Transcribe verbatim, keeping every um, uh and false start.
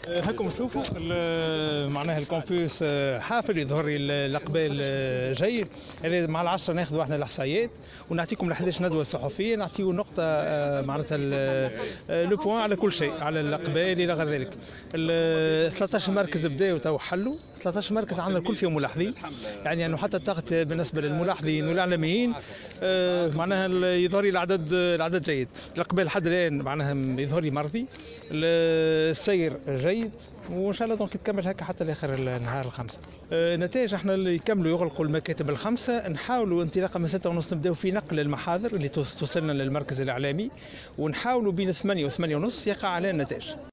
هاكم تشوفوا معناها الكامبوس حافل يظهر لي الاقبال جيد. يعني مع العشرة ناخذوا احنا الاحصائيات ونعطيكم ال احد عشر ندوه صحفيه، نعطيو نقطه معناتها لو بوان على كل شيء، على الاقبال الى غير ذلك. ال ثلاثة عشر مركز بداوا تو حلوا، ثلاثة عشر مركز عندنا الكل فيهم ملاحظين، يعني انه حتى الضغط بالنسبه للملاحظين والاعلاميين معناها يظهر لي العدد العدد جيد. الاقبال لحد الان معناها يظهر لي مرضي، السير جيد، وان شاء الله دونك تكمل هكا حتى لاخر النهار الخمسة. النتائج احنا اللي يكملوا يغلقوا المكاتب الخمسه، نحاولوا انطلاقا من ستة ونص نبداو في نقل المحاضر اللي توصلنا للمركز الاعلامي، ونحاولوا بين ثمانية وثمانية ونص يقع علينا النتائج.